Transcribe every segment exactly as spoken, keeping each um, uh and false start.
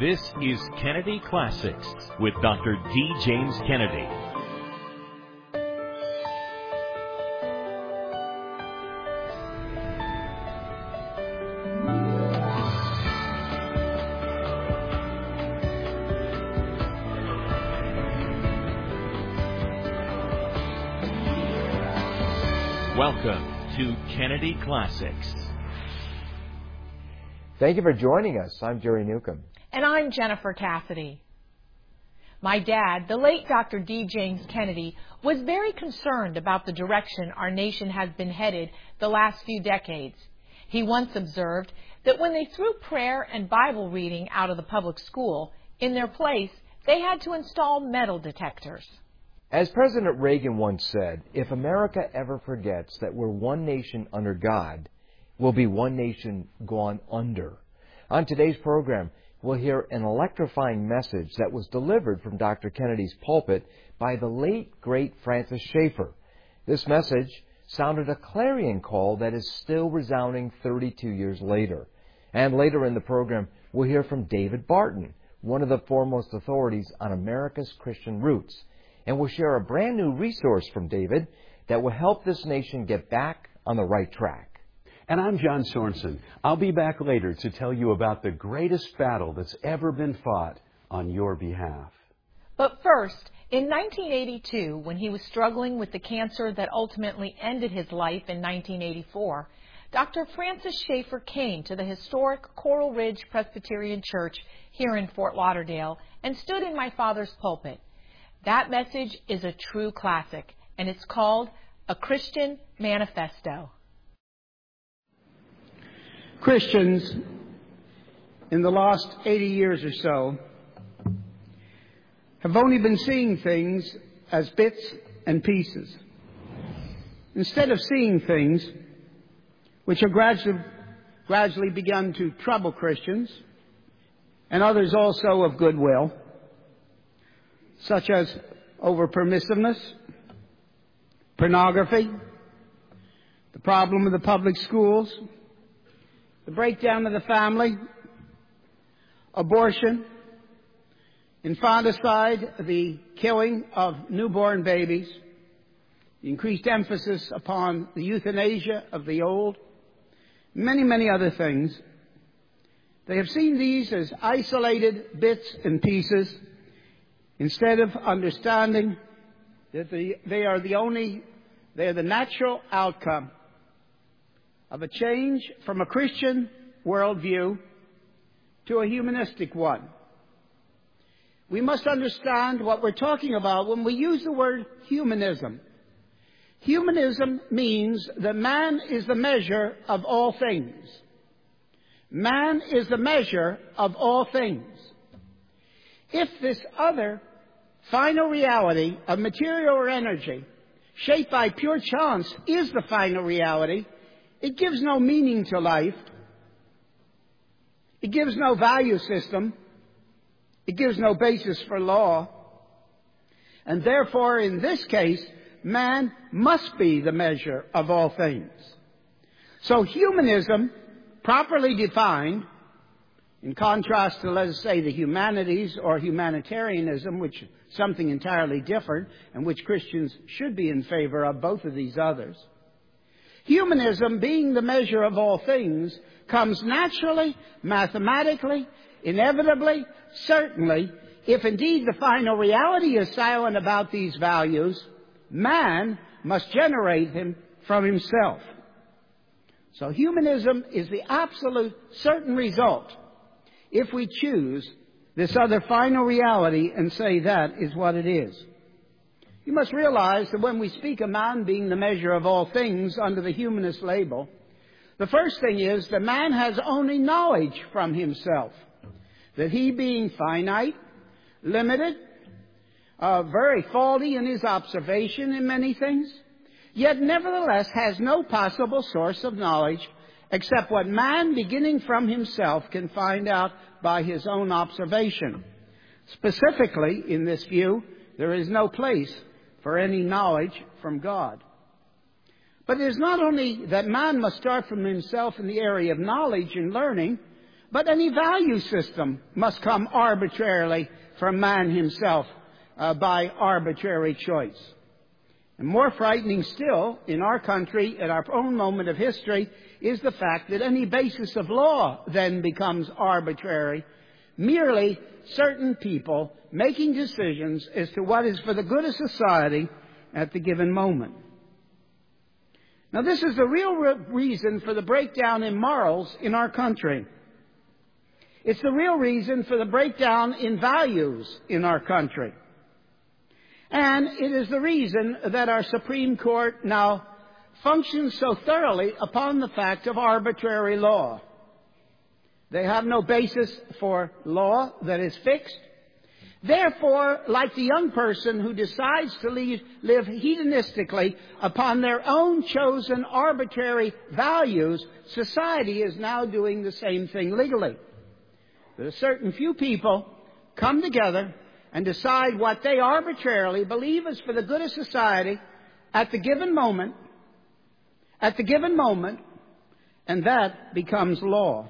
This is Kennedy Classics with Doctor D. James Kennedy. Welcome to Kennedy Classics. Thank you for joining us. I'm Jerry Newcomb. And I'm Jennifer Cassidy. My dad, the late Doctor D. James Kennedy, was very concerned about the direction our nation has been headed the last few decades. He once observed that when they threw prayer and Bible reading out of the public school, in their place, they had to install metal detectors. As President Reagan once said, if America ever forgets that we're one nation under God, we'll be one nation gone under. On today's program, we'll hear an electrifying message that was delivered from Doctor Kennedy's pulpit by the late, great Francis Schaeffer. This message sounded a clarion call that is still resounding thirty-two years later. And later in the program, we'll hear from David Barton, one of the foremost authorities on America's Christian roots. And we'll share a brand new resource from David that will help this nation get back on the right track. And I'm John Sorensen. I'll be back later to tell you about the greatest battle that's ever been fought on your behalf. But first, in nineteen eighty-two, when he was struggling with the cancer that ultimately ended his life in nineteen eighty-four, Doctor Francis Schaeffer came to the historic Coral Ridge Presbyterian Church here in Fort Lauderdale and stood in my father's pulpit. That message is a true classic, and it's called A Christian Manifesto. Christians, in the last eighty years or so, have only been seeing things as bits and pieces, instead of seeing things which have gradually, gradually begun to trouble Christians and others also of goodwill, such as over-permissiveness, pornography, the problem of the public schools, the breakdown of the family, abortion, infanticide, the killing of newborn babies, the increased emphasis upon the euthanasia of the old, many, many other things. They have seen these as isolated bits and pieces, instead of understanding that the, they are the only, they are the natural outcome of a change from a Christian worldview to a humanistic one. We must understand what we're talking about when we use the word humanism. Humanism means that man is the measure of all things. Man is the measure of all things. If this other final reality of material or energy, shaped by pure chance, is the final reality, it gives no meaning to life. It gives no value system. It gives no basis for law. And therefore, in this case, man must be the measure of all things. So humanism, properly defined, in contrast to, let us say, the humanities or humanitarianism, which is something entirely different and which Christians should be in favor of, both of these others. Humanism, being the measure of all things, comes naturally, mathematically, inevitably, certainly, if indeed the final reality is silent about these values, man must generate them from himself. So humanism is the absolute certain result if we choose this other final reality and say that is what it is. You must realize that when we speak of man being the measure of all things under the humanist label, the first thing is that man has only knowledge from himself. That he, being finite, limited, uh, very faulty in his observation in many things, yet nevertheless has no possible source of knowledge except what man, beginning from himself, can find out by his own observation. Specifically, in this view, there is no place for any knowledge from God. But it is not only that man must start from himself in the area of knowledge and learning, But any value system must come arbitrarily from man himself uh, by arbitrary choice. And more frightening still, in our country, at our own moment of history, is the fact that any basis of law then becomes arbitrary, merely certain people making decisions as to what is for the good of society at the given moment. Now, this is the real re- reason for the breakdown in morals in our country. It's the real reason for the breakdown in values in our country. And it is the reason that our Supreme Court now functions so thoroughly upon the fact of arbitrary law. They have no basis for law that is fixed. Therefore, like the young person who decides to leave, live hedonistically upon their own chosen arbitrary values, society is now doing the same thing legally. That a certain few people come together and decide what they arbitrarily believe is for the good of society at the given moment, at the given moment, and that becomes law.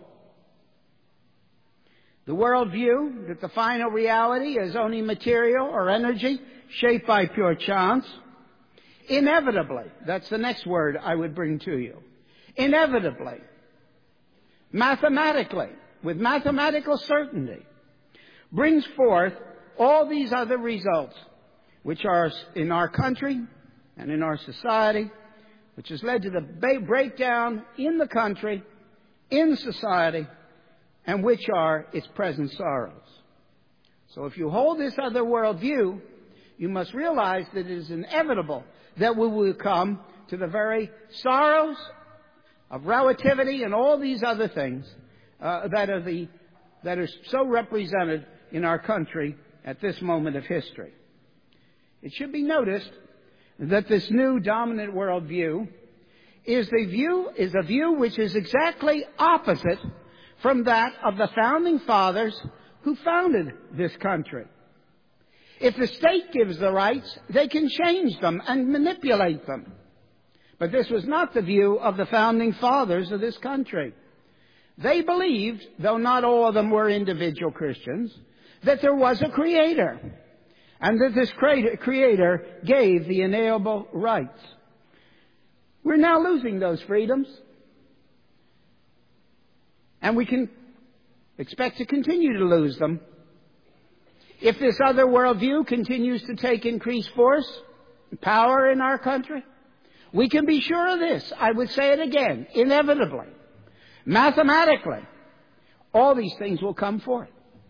The worldview that the final reality is only material or energy shaped by pure chance, inevitably, that's the next word I would bring to you, inevitably, mathematically, with mathematical certainty, brings forth all these other results, which are in our country and in our society, which has led to the breakdown in the country, in society, and which are its present sorrows. So if you hold this other worldview, you must realize that it is inevitable that we will come to the very sorrows of relativity and all these other things uh, that are the that are so represented in our country at this moment of history. It should be noticed that this new dominant worldview is a view is a view which is exactly opposite from that of the founding fathers who founded this country. If the state gives the rights, they can change them and manipulate them. But this was not the view of the founding fathers of this country. They believed, though not all of them were individual Christians, that there was a creator, and that this creator gave the inalienable rights. We're now losing those freedoms, and we can expect to continue to lose them if this other worldview continues to take increased force and power in our country. We can be sure of this. I would say it again, inevitably, mathematically, all these things will come forth.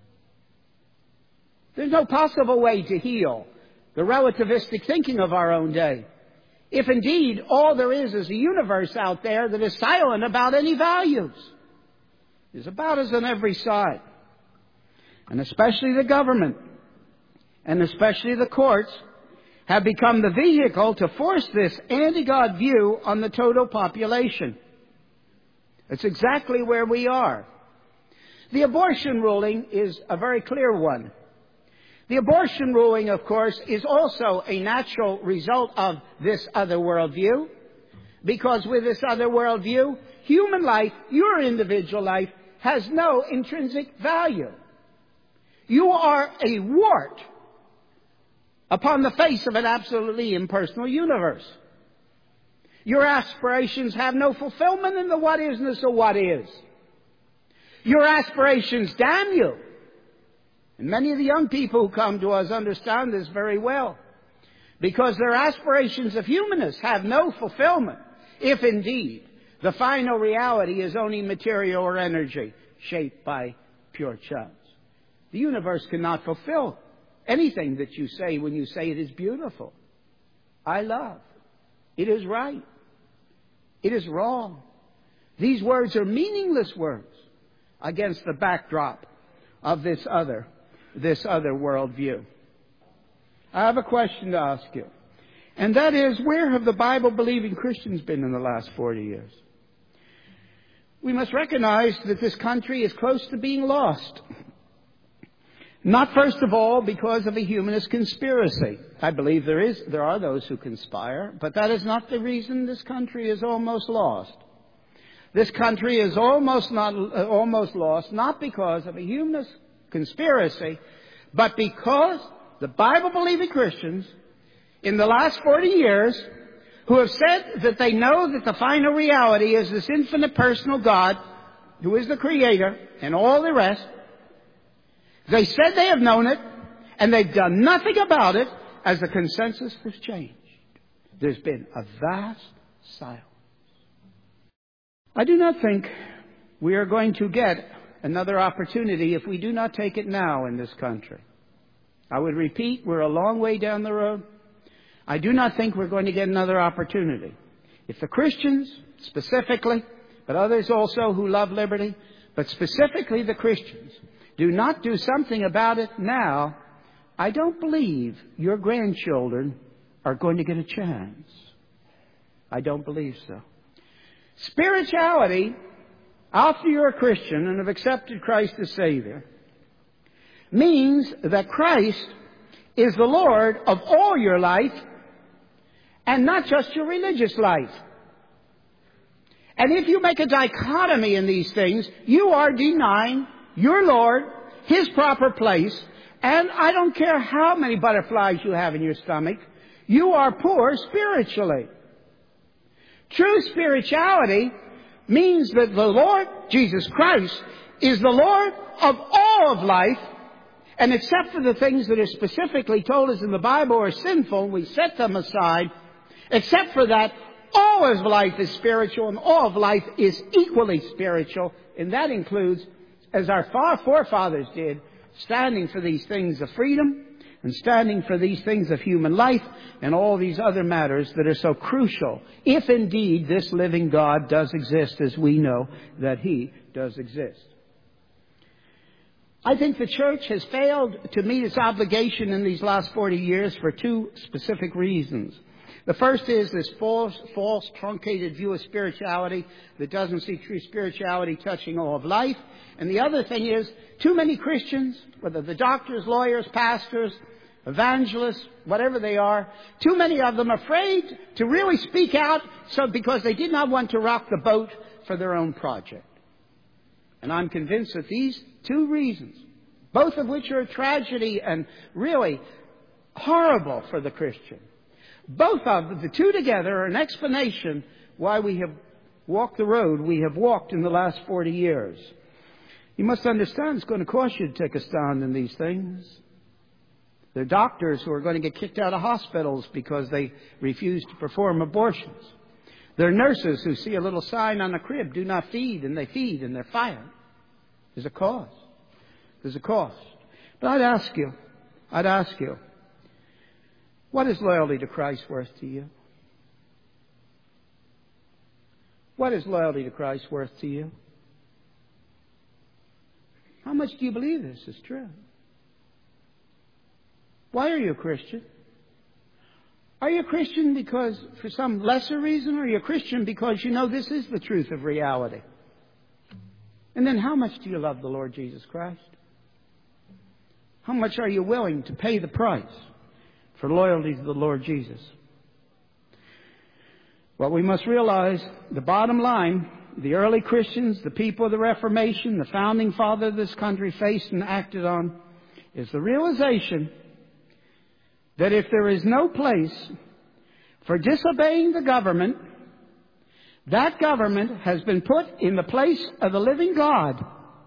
There's no possible way to heal the relativistic thinking of our own day, if indeed all there is is a universe out there that is silent about any values. There's about us on every side. And especially the government, and especially the courts, have become the vehicle to force this anti-God view on the total population. It's exactly where we are. The abortion ruling is a very clear one. The abortion ruling, of course, is also a natural result of this other worldview, because with this other worldview, human life, your individual life, has no intrinsic value. You are a wart upon the face of an absolutely impersonal universe. Your aspirations have no fulfillment in the what-isness of what is. Your aspirations damn you. And many of the young people who come to us understand this very well, because their aspirations of humanness have no fulfillment, if indeed the final reality is only material or energy shaped by pure chance. The universe cannot fulfill anything that you say when you say it is beautiful. I love. It is right. It is wrong. These words are meaningless words against the backdrop of this other, this other worldview. I have a question to ask you. And that is, where have the Bible-believing Christians been in the last forty years? We must recognize that this country is close to being lost. Not first of all because of a humanist conspiracy. I believe there is, there are those who conspire, but that is not the reason this country is almost lost. This country is almost not uh, almost lost, not because of a humanist conspiracy, but because the Bible-believing Christians in the last forty years who have said that they know that the final reality is this infinite personal God who is the Creator and all the rest. They said they have known it, and they've done nothing about it as the consensus has changed. There's been a vast silence. I do not think we are going to get another opportunity if we do not take it now in this country. I would repeat, we're a long way down the road. I do not think we're going to get another opportunity. If the Christians, specifically, but others also who love liberty, but specifically the Christians, do not do something about it now, I don't believe your grandchildren are going to get a chance. I don't believe so. Spirituality, after you're a Christian and have accepted Christ as Savior, means that Christ is the Lord of all your life and not just your religious life. And if you make a dichotomy in these things, you are denying your Lord His proper place, and I don't care how many butterflies you have in your stomach, you are poor spiritually. True spirituality means that the Lord Jesus Christ is the Lord of all of life, and except for the things that are specifically told us in the Bible are sinful, we set them aside. Except for that, all of life is spiritual, and all of life is equally spiritual, and that includes, as our forefathers did, standing for these things of freedom and standing for these things of human life and all these other matters that are so crucial, if indeed this living God does exist as we know that He does exist. I think the church has failed to meet its obligation in these last forty years for two specific reasons. The first is this false, false, truncated view of spirituality that doesn't see true spirituality touching all of life. And the other thing is, too many Christians, whether the doctors, lawyers, pastors, evangelists, whatever they are, too many of them are afraid to really speak out so because they did not want to rock the boat for their own project. And I'm convinced that these two reasons, both of which are a tragedy and really horrible for the Christian, both of the two together are an explanation why we have walked the road we have walked in the last forty years. You must understand it's going to cost you to take a stand in these things. There are doctors who are going to get kicked out of hospitals because they refuse to perform abortions. There are nurses who see a little sign on the crib, do not feed, and they feed and they're fired. There's a cost. There's a cost. But I'd ask you, I'd ask you, what is loyalty to Christ worth to you? What is loyalty to Christ worth to you? How much do you believe this is true? Why are you a Christian? Are you a Christian because for some lesser reason, or are you a Christian because you know this is the truth of reality? And then how much do you love the Lord Jesus Christ? How much are you willing to pay the price for loyalty to the Lord Jesus? Well, we must realize the bottom line, the early Christians, the people of the Reformation, the founding father of this country faced and acted on, is the realization that if there is no place for disobeying the government, that government has been put in the place of the living God.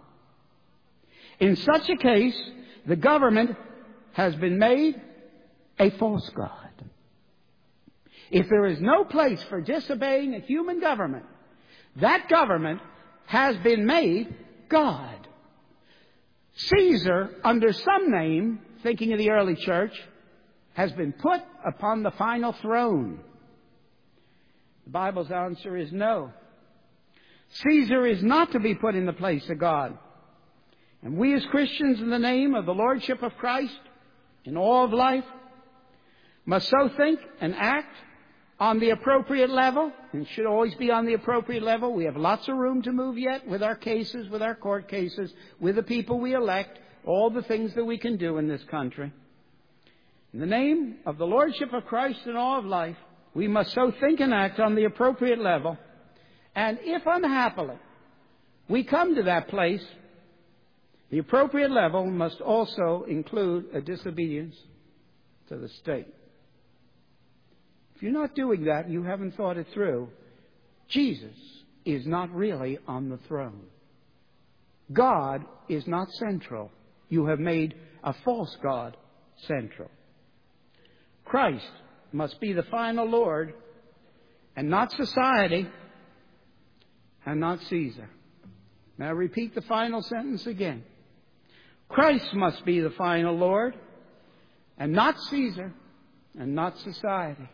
In such a case, the government has been made a false God. If there is no place for disobeying a human government, that government has been made God. Caesar, under some name, thinking of the early church, has been put upon the final throne. The Bible's answer is no. Caesar is not to be put in the place of God. And we as Christians, in the name of the Lordship of Christ in all of life, must so think and act on the appropriate level, and should always be on the appropriate level. We have lots of room to move yet with our cases, with our court cases, with the people we elect, all the things that we can do in this country. In the name of the Lordship of Christ in all of life, we must so think and act on the appropriate level And if unhappily we come to that place, the appropriate level must also include a disobedience to the state. If you're not doing that, you haven't thought it through. Jesus is not really on the throne. God is not central. You have made a false God central. Christ must be the final Lord, and not society, and not Caesar. May I repeat the final sentence again? Christ must be the final Lord, and not Caesar, and not society.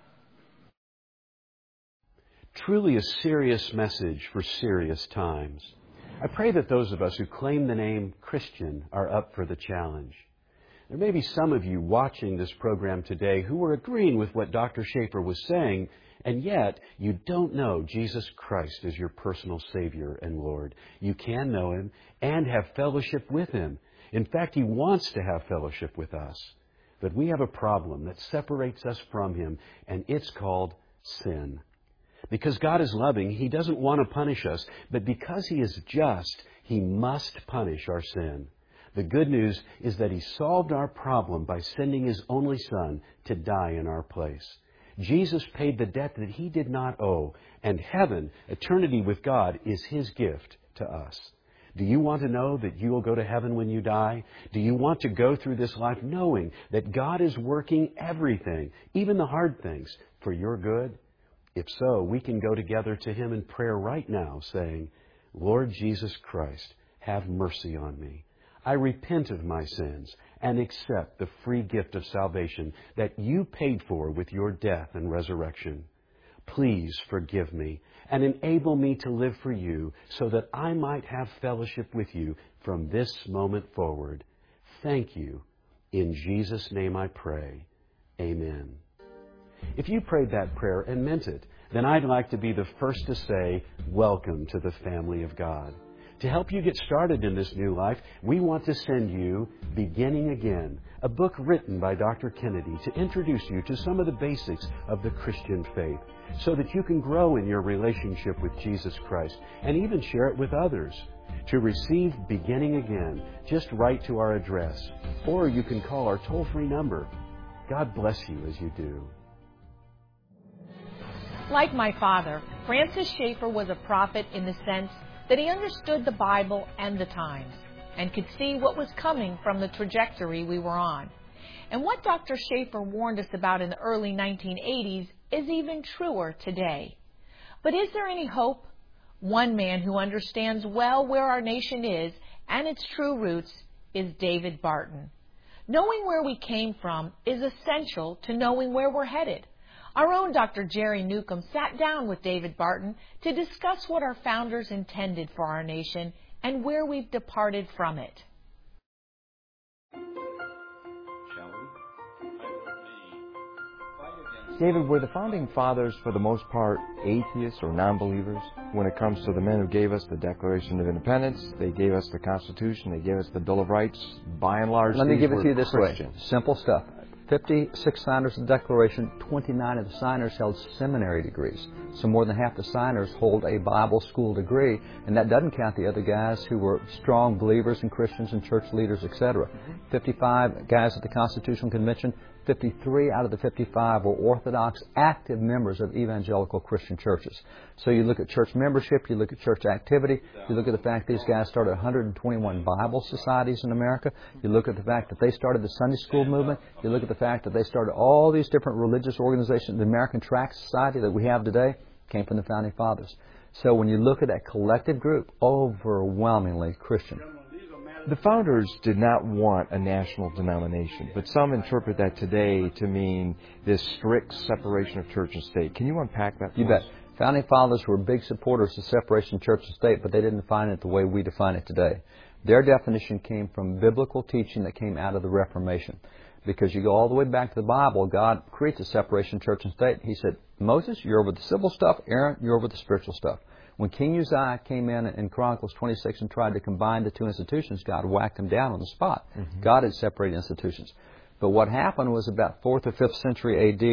Truly a serious message for serious times. I pray that those of us who claim the name Christian are up for the challenge. There may be some of you watching this program today who are agreeing with what Doctor Schaefer was saying, and yet you don't know Jesus Christ as your personal Savior and Lord. You can know Him and have fellowship with Him. In fact, He wants to have fellowship with us. But we have a problem that separates us from Him, and it's called sin. Because God is loving, He doesn't want to punish us, but because He is just, He must punish our sin. The good news is that He solved our problem by sending His only Son to die in our place. Jesus paid the debt that He did not owe, and heaven, eternity with God, is His gift to us. Do you want to know that you will go to heaven when you die? Do you want to go through this life knowing that God is working everything, even the hard things, for your good? If so, we can go together to Him in prayer right now, saying, Lord Jesus Christ, have mercy on me. I repent of my sins and accept the free gift of salvation that You paid for with Your death and resurrection. Please forgive me and enable me to live for You so that I might have fellowship with You from this moment forward. Thank You. In Jesus' name I pray. Amen. If you prayed that prayer and meant it, then I'd like to be the first to say, welcome to the family of God. To help you get started in this new life, we want to send you Beginning Again, a book written by Doctor Kennedy to introduce you to some of the basics of the Christian faith, so that you can grow in your relationship with Jesus Christ and even share it with others. To receive Beginning Again, just write to our address, or you can call our toll-free number. God bless you as you do. Like my father, Francis Schaeffer was a prophet in the sense that he understood the Bible and the times and could see what was coming from the trajectory we were on. And what Doctor Schaeffer warned us about in the early nineteen eighties is even truer today. But is there any hope? One man who understands well where our nation is and its true roots is David Barton. Knowing where we came from is essential to knowing where we're headed. Our own Doctor Jerry Newcomb sat down with David Barton to discuss what our founders intended for our nation and where we've departed from it. David, were the Founding Fathers, for the most part, atheists or non-believers when it comes to the men who gave us the Declaration of Independence, they gave us the Constitution, they gave us the Bill of Rights? By and large, Let me these give it were to you this Christians. way. Simple stuff. fifty-six signers of the Declaration, twenty-nine of the signers held seminary degrees. So more than half the signers hold a Bible school degree, and that doesn't count the other guys who were strong believers and Christians and church leaders, et cetera. fifty-five guys at the Constitutional Convention, fifty-three out of the fifty-five were Orthodox, active members of evangelical Christian churches. So you look at church membership, you look at church activity, you look at the fact these guys started one hundred twenty-one Bible societies in America, you look at the fact that they started the Sunday school movement, you look at the fact that they started all these different religious organizations. The American Tract Society that we have today came from the Founding Fathers. So when you look at that collective group, overwhelmingly Christian. The Founders did not want a national denomination, but some interpret that today to mean this strict separation of church and state. Can you unpack that for You bet. us? Founding Fathers were big supporters of separation of church and state, but they didn't define it the way we define it today. Their definition came from biblical teaching that came out of the Reformation. Because you go all the way back to the Bible, God creates a separation of church and state. He said, Moses, you're over the civil stuff. Aaron, you're over the spiritual stuff. When King Uzziah came in in Chronicles twenty-six and tried to combine the two institutions, God whacked him down on the spot. Mm-hmm. God had separated institutions. But what happened was about fourth or fifth century A D,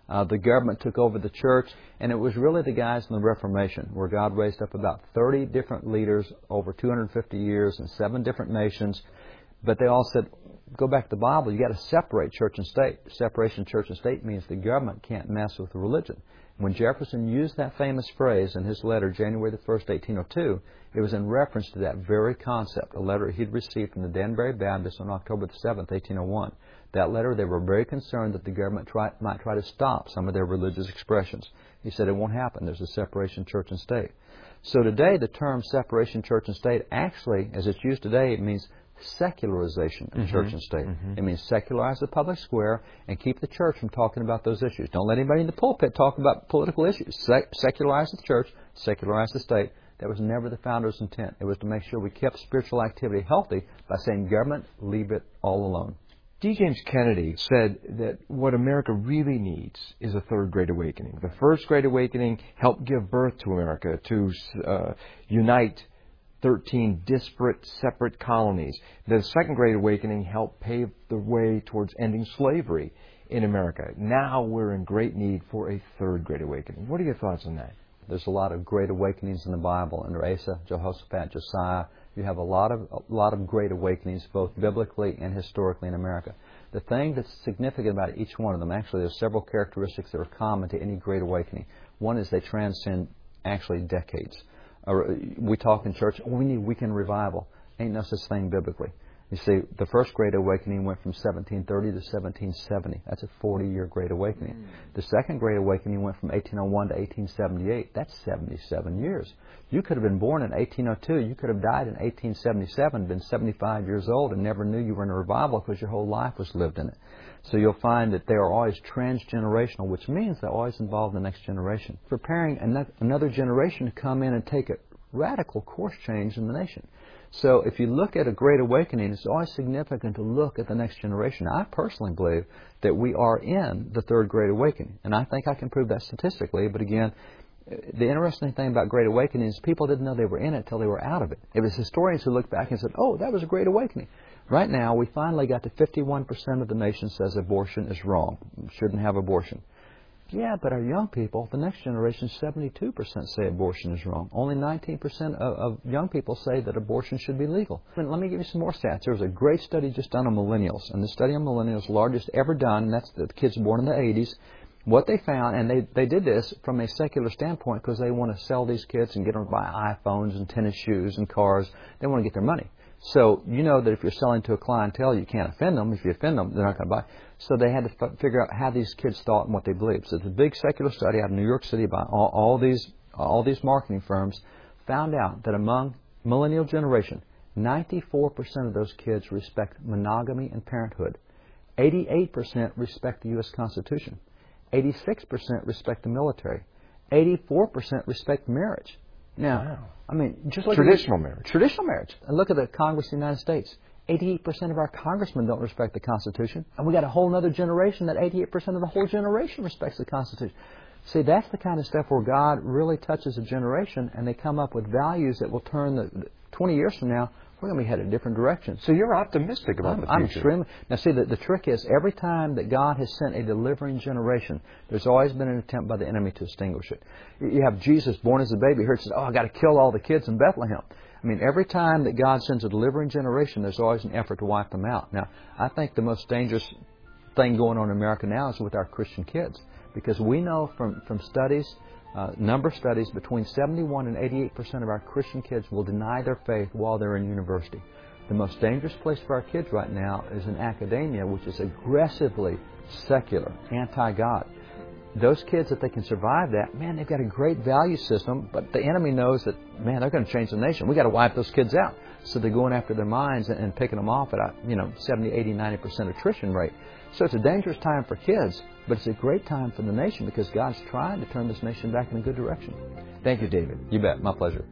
Uh, the government took over the church, and it was really the guys in the Reformation, where God raised up about thirty different leaders over two hundred fifty years in seven different nations. But they all said, go back to the Bible, you got to separate church and state. Separation of church and state means the government can't mess with religion. When Jefferson used that famous phrase in his letter, January the first, eighteen oh two, it was in reference to that very concept, a letter he'd received from the Danbury Baptists on October the seventh, eighteen oh one. That letter, they were very concerned that the government try, might try to stop some of their religious expressions. He said it won't happen. There's a separation of church and state. So today, the term separation of church and state actually, as it's used today, it means secularization of mm-hmm. church and state. Mm-hmm. It means secularize the public square and keep the church from talking about those issues. Don't let anybody in the pulpit talk about political issues. Se- secularize the church, secularize the state. That was never the founder's intent. It was to make sure we kept spiritual activity healthy by saying, government, leave it all alone. D. James Kennedy said that what America really needs is a third Great Awakening. The first Great Awakening helped give birth to America, to uh, unite thirteen disparate, separate colonies. The Second Great Awakening helped pave the way towards ending slavery in America. Now we're in great need for a third Great Awakening. What are your thoughts on that? There's a lot of great awakenings in the Bible. Under Asa, Jehoshaphat, Josiah, you have a lot of a lot of great awakenings, both biblically and historically in America. The thing that's significant about each one of them, actually, there's several characteristics that are common to any great awakening. One is they transcend actually decades. Uh, we talk in church, oh, we need weekend revival. Ain't no such thing biblically. You see, the first Great Awakening went from seventeen thirty to seventeen seventy. That's a forty-year Great Awakening. Mm. The Second Great Awakening went from eighteen oh one to eighteen seventy-eight. That's seventy-seven years. You could have been born in eighteen oh two. You could have died in eighteen seventy-seven, been seventy-five years old, and never knew you were in a revival because your whole life was lived in it. So you'll find that they are always transgenerational, which means they're always involved in the next generation, preparing another generation to come in and take a radical course change in the nation. So if you look at a Great Awakening, it's always significant to look at the next generation. I personally believe that we are in the Third Great Awakening, and I think I can prove that statistically. But again, the interesting thing about Great Awakening is people didn't know they were in it until they were out of it. It was historians who looked back and said, oh, that was a Great Awakening. Right now, we finally got to fifty-one percent of the nation says abortion is wrong, shouldn't have abortion. Yeah, but our young people, the next generation, seventy-two percent say abortion is wrong. Only nineteen percent of, of young people say that abortion should be legal. And let me give you some more stats. There was a great study just done on millennials, and the study on millennials, largest ever done, and that's the kids born in the eighties. What they found, and they, they did this from a secular standpoint because they want to sell these kids and get them to buy iPhones and tennis shoes and cars. They want to get their money. So you know that if you're selling to a clientele, you can't offend them. If you offend them, they're not going to buy. So they had to f- figure out how these kids thought and what they believed. So it's a big secular study out of New York City by all, all these all these marketing firms. Found out that among millennial generation, ninety-four percent of those kids respect monogamy and parenthood. eighty-eight percent respect the U S Constitution. eighty-six percent respect the military. eighty-four percent respect marriage. Now, wow. I mean, just like traditional marriage. Traditional marriage. And look at the Congress of the United States. eighty-eight percent of our congressmen don't respect the Constitution. And we got a whole other generation that eighty-eight percent of the whole generation respects the Constitution. See, that's the kind of stuff where God really touches a generation and they come up with values that will turn the, the twenty years from now, we're going to be headed a different direction. So you're optimistic about I'm, the future. I'm extremely. Now, see, the, the trick is every time that God has sent a delivering generation, there's always been an attempt by the enemy to extinguish it. You have Jesus born as a baby. Here it says, oh, I got to kill all the kids in Bethlehem. I mean, every time that God sends a delivering generation, there's always an effort to wipe them out. Now, I think the most dangerous thing going on in America now is with our Christian kids, because we know from, from studies, uh, number of studies, between seventy-one and eighty-eight percent of our Christian kids will deny their faith while they're in university. The most dangerous place for our kids right now is in academia, which is aggressively secular, anti-God. Those kids, if they can survive that, man, they've got a great value system, but the enemy knows that, man, they're going to change the nation. We've got to wipe those kids out. So they're going after their minds and, and picking them off at a, you know, seventy, eighty, ninety percent attrition rate. So it's a dangerous time for kids, but it's a great time for the nation because God's trying to turn this nation back in a good direction. Thank you, David. You bet. My pleasure.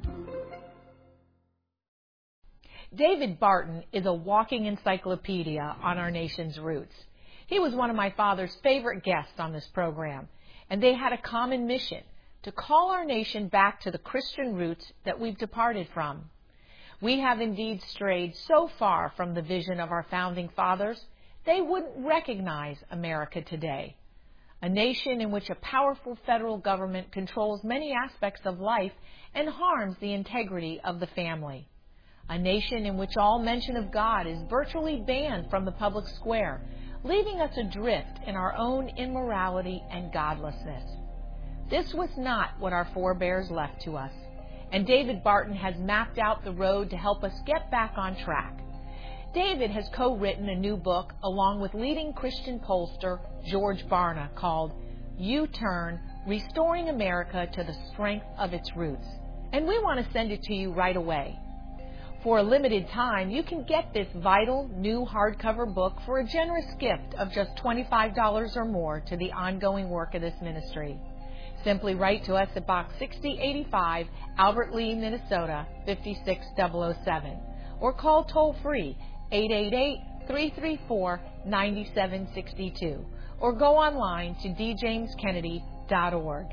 David Barton is a walking encyclopedia on our nation's roots. He was one of my father's favorite guests on this program, and they had a common mission, to call our nation back to the Christian roots that we've departed from. We have indeed strayed so far from the vision of our founding fathers, they wouldn't recognize America today. a nation in which a powerful federal government controls many aspects of life and harms the integrity of the family, a nation in which all mention of God is virtually banned from the public square, leaving us adrift in our own immorality and godlessness. This was not what our forebears left to us, and David Barton has mapped out the road to help us get back on track. David has co-written a new book along with leading Christian pollster George Barna called U-Turn, Restoring America to the Strength of Its Roots. And we want to send it to you right away. For a limited time, you can get this vital new hardcover book for a generous gift of just twenty-five dollars or more to the ongoing work of this ministry. Simply write to us at Box sixty eighty-five, Albert Lea, Minnesota, five six zero zero seven, or call toll-free eight eight eight, three three four, nine seven six two, or go online to d james kennedy dot org.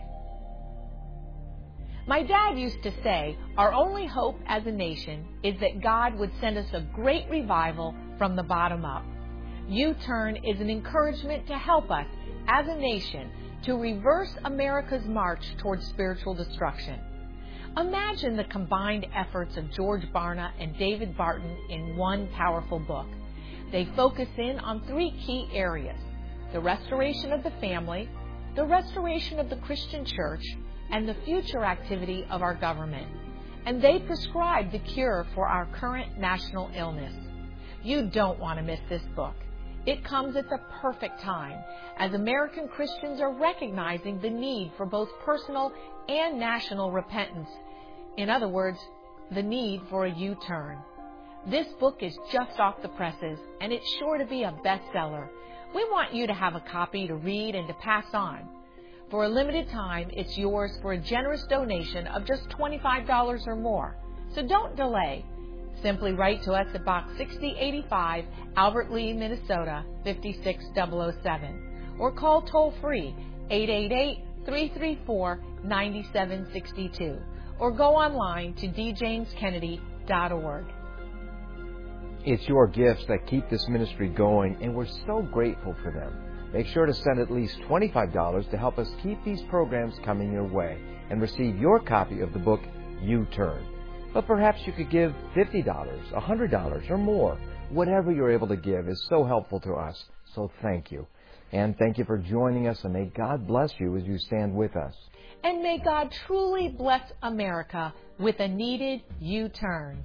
My dad used to say, our only hope as a nation is that God would send us a great revival from the bottom up. U-Turn is an encouragement to help us, as a nation, to reverse America's march towards spiritual destruction. Imagine the combined efforts of George Barna and David Barton in one powerful book. They focus in on three key areas: the restoration of the family, the restoration of the Christian church, and the future activity of our government. And they prescribe the cure for our current national illness. You don't want to miss this book. It comes at the perfect time, as American Christians are recognizing the need for both personal and national repentance. In other words, the need for a U-turn. This book is just off the presses, and it's sure to be a bestseller. We want you to have a copy to read and to pass on. For a limited time, it's yours for a generous donation of just twenty-five dollars or more. So don't delay. Simply write to us at Box sixty eighty-five, Albert Lea, Minnesota, five six zero zero seven, or call toll-free eight eight eight, three three four, nine seven six two, or go online to d james kennedy dot org. It's your gifts that keep this ministry going, and we're so grateful for them. Make sure to send at least twenty-five dollars to help us keep these programs coming your way and receive your copy of the book, U-Turn. But perhaps you could give fifty dollars, one hundred dollars, or more. Whatever you're able to give is so helpful to us, so thank you. And thank you for joining us, and may God bless you as you stand with us. And may God truly bless America with a needed U-turn.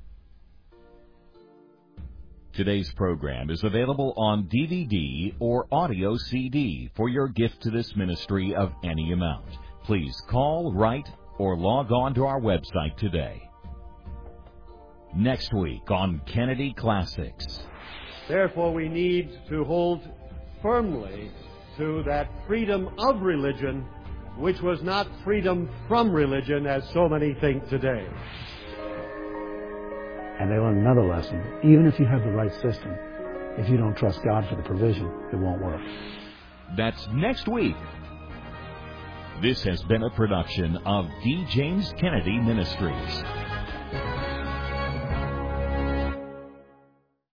Today's program is available on D V D or audio C D for your gift to this ministry of any amount. Please call, write, or log on to our website today. Next week on Kennedy Classics. Therefore, we need to hold firmly to that freedom of religion, which was not freedom from religion, as so many think today. And they learn another lesson. Even if you have the right system, if you don't trust God for the provision, it won't work. That's next week. This has been a production of D. James Kennedy Ministries.